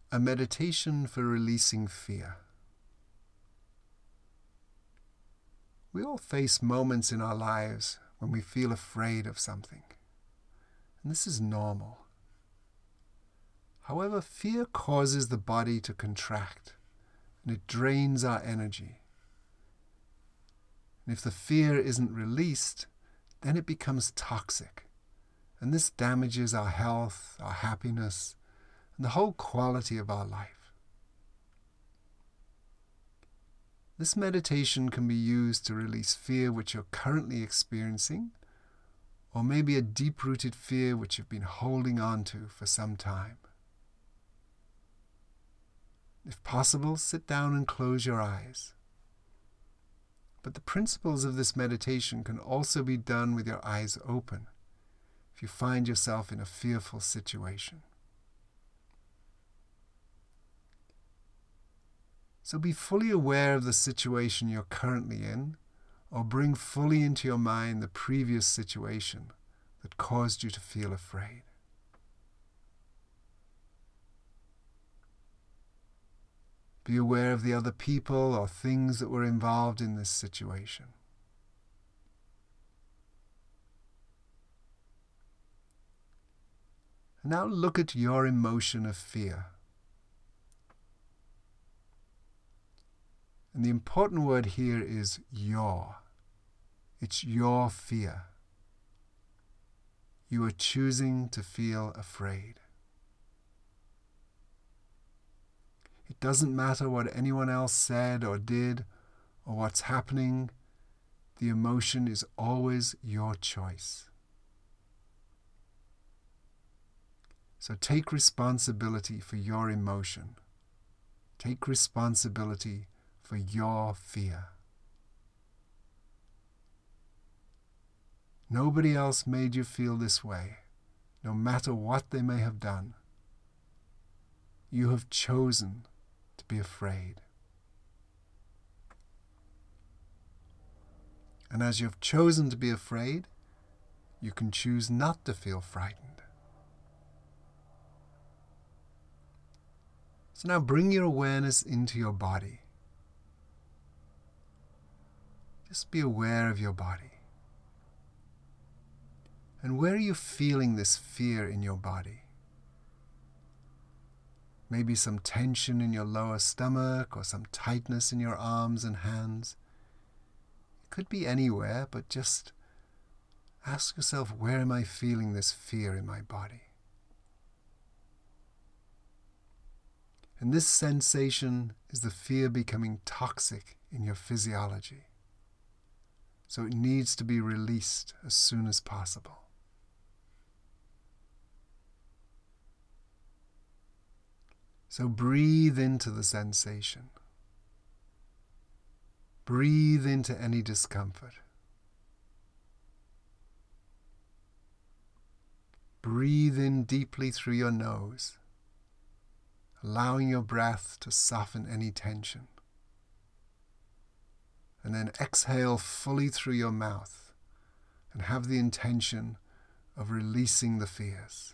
a meditation for releasing fear. We all face moments in our lives when we feel afraid of something, and this is normal. However, fear causes the body to contract, and it drains our energy. And if the fear isn't released, then it becomes toxic, and this damages our health, our happiness, and the whole quality of our life. This meditation can be used to release fear which you're currently experiencing, or maybe a deep-rooted fear which you've been holding on to for some time. If possible, sit down and close your eyes. But the principles of this meditation can also be done with your eyes open if you find yourself in a fearful situation. So be fully aware of the situation you're currently in, or bring fully into your mind the previous situation that caused you to feel afraid. Be aware of the other people or things that were involved in this situation. And now look at your emotion of fear. And the important word here is your. It's your fear. You are choosing to feel afraid. It doesn't matter what anyone else said or did or what's happening. The emotion is always your choice. So take responsibility for your emotion. Take responsibility for your fear. Nobody else made you feel this way, no matter what they may have done. You have chosen to be afraid. And as you have chosen to be afraid, you can choose not to feel frightened. So now bring your awareness into your body. Just be aware of your body. And where are you feeling this fear in your body? Maybe some tension in your lower stomach or some tightness in your arms and hands. It could be anywhere, but just ask yourself, where am I feeling this fear in my body? And this sensation is the fear becoming toxic in your physiology. So it needs to be released as soon as possible. So breathe into the sensation. Breathe into any discomfort. Breathe in deeply through your nose, allowing your breath to soften any tension. And then exhale fully through your mouth and have the intention of releasing the fears.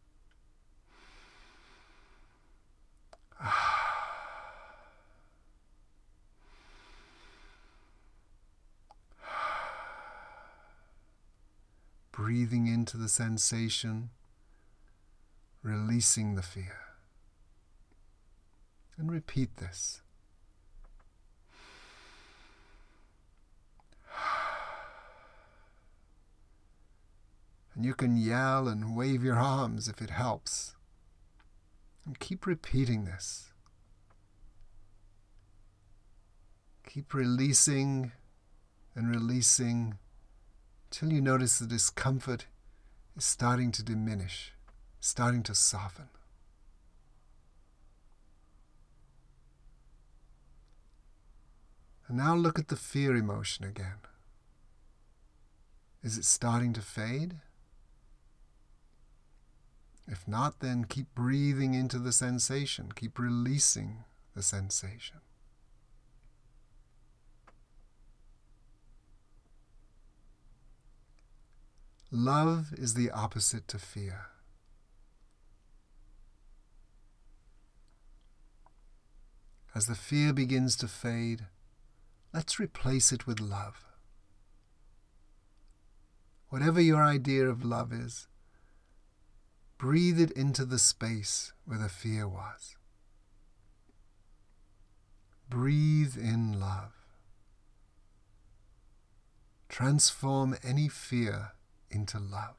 Breathing into the sensation, releasing the fear. And repeat this. And you can yell and wave your arms if it helps. And keep repeating this. Keep releasing and releasing till you notice the discomfort is starting to diminish, starting to soften. And now look at the fear emotion again. Is it starting to fade? If not, then keep breathing into the sensation. Keep releasing the sensation. Love is the opposite to fear. As the fear begins to fade, let's replace it with love. Whatever your idea of love is, breathe it into the space where the fear was. Breathe in love. Transform any fear into love.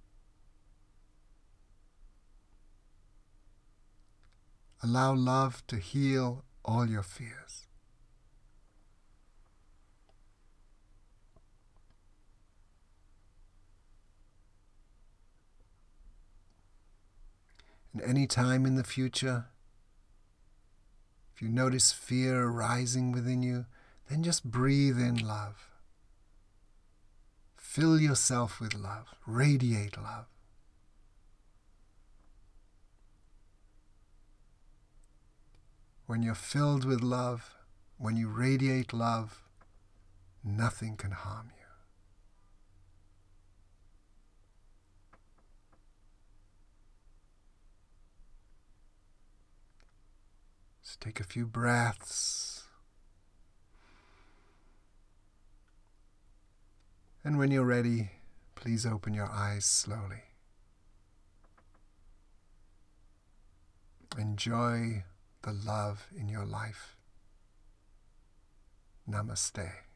Allow love to heal all your fears. And any time in the future, if you notice fear arising within you, then just breathe in love. Fill yourself with love. Radiate love. When you're filled with love, when you radiate love, nothing can harm you. Just take a few breaths. And when you're ready, please open your eyes slowly. Enjoy the love in your life. Namaste.